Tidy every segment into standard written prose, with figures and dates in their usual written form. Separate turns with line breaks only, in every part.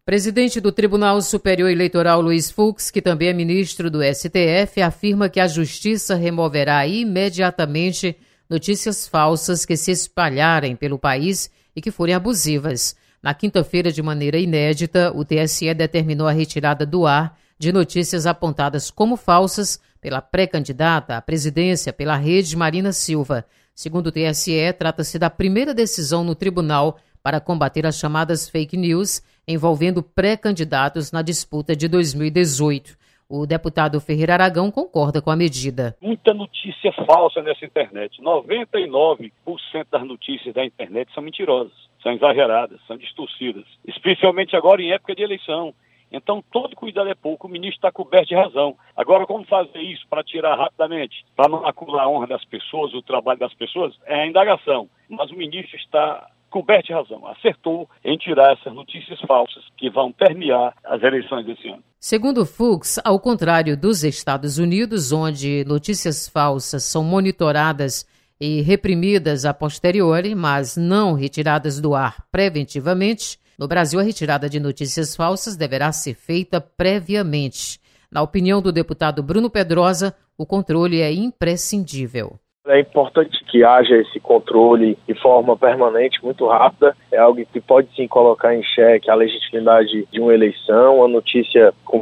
Presidente do Tribunal Superior Eleitoral, Luiz Fux, que também é ministro do STF, afirma que a Justiça removerá imediatamente notícias falsas que se espalharem pelo país e que forem abusivas. Na quinta-feira, de maneira inédita, o TSE determinou a retirada do ar de notícias apontadas como falsas pela pré-candidata à presidência pela Rede Marina Silva. Segundo o TSE, trata-se da primeira decisão no tribunal para combater as chamadas fake news envolvendo pré-candidatos na disputa de 2018. O deputado Ferreira Aragão concorda com a medida.
Muita notícia falsa nessa internet. 99% das notícias da internet são mentirosas, são exageradas, são distorcidas, especialmente agora em época de eleição. Então, todo cuidado é pouco, o ministro está coberto de razão. Agora, como fazer isso para tirar rapidamente, para não macular a honra das pessoas, o trabalho das pessoas? É a indagação. Mas o ministro está coberto de razão, acertou em tirar essas notícias falsas que vão permear as eleições desse ano.
Segundo Fux, ao contrário dos Estados Unidos, onde notícias falsas são monitoradas e reprimidas a posteriori, mas não retiradas do ar preventivamente, no Brasil a retirada de notícias falsas deverá ser feita previamente. Na opinião do deputado Bruno Pedrosa, o controle é imprescindível.
É importante que haja esse controle de forma permanente, muito rápida. É algo que pode sim colocar em xeque a legitimidade de uma eleição. A notícia com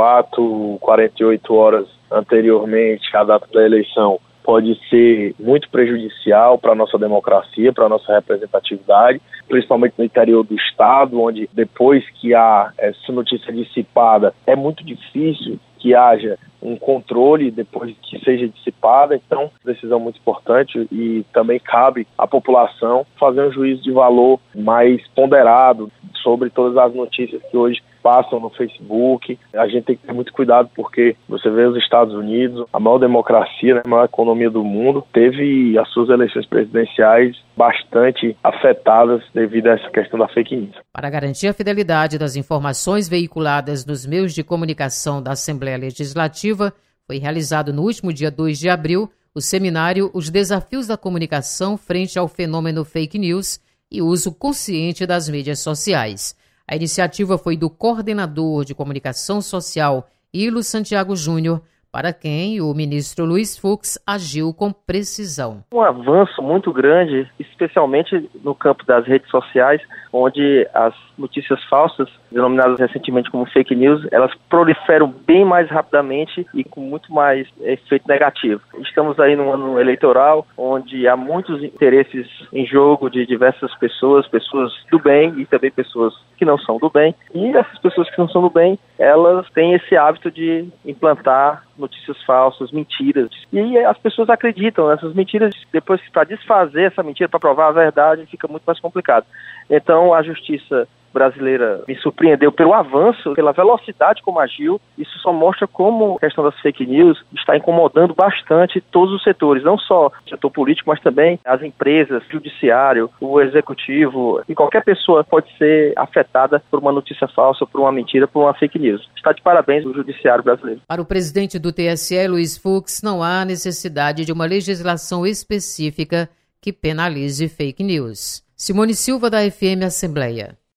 24, 48 horas anteriormente à data da eleição pode ser muito prejudicial para a nossa democracia, para a nossa representatividade, principalmente no interior do estado, onde depois que há essa notícia dissipada, é muito difícil que haja um controle depois que seja dissipada. Então, decisão muito importante e também cabe à população fazer um juízo de valor mais ponderado sobre todas as notícias que hoje passam no Facebook. A gente tem que ter muito cuidado porque você vê os Estados Unidos, a maior democracia, a maior economia do mundo, teve as suas eleições presidenciais bastante afetadas devido a essa questão da fake news.
Para garantir a fidelidade das informações veiculadas nos meios de comunicação da Assembleia Legislativa, foi realizado no último dia 2 de abril o seminário Os Desafios da Comunicação frente ao fenômeno fake news e uso consciente das mídias sociais. A iniciativa foi do coordenador de comunicação social, Ilo Santiago Júnior, para quem o ministro Luiz Fux agiu com precisão.
Um avanço muito grande, especialmente no campo das redes sociais, onde as notícias falsas, denominadas recentemente como fake news, elas proliferam bem mais rapidamente e com muito mais efeito negativo. Estamos aí num ano eleitoral, onde há muitos interesses em jogo de diversas pessoas do bem e também pessoas que não são do bem. E essas pessoas que não são do bem, elas têm esse hábito de implantar notícias falsas, mentiras. E as pessoas acreditam nessas mentiras. Depois, para desfazer essa mentira, para provar a verdade, fica muito mais complicado. Então, a justiça brasileira me surpreendeu pelo avanço, pela velocidade como agiu. Isso só mostra como a questão das fake news está incomodando bastante todos os setores, não só o setor político, mas também as empresas, o judiciário, o executivo, e qualquer pessoa pode ser afetada por uma notícia falsa, por uma mentira, por uma fake news. Está de parabéns o judiciário brasileiro.
Para o presidente do TSE, Luiz Fux, não há necessidade de uma legislação específica que penalize fake news. Simone Silva, da FM Assembleia.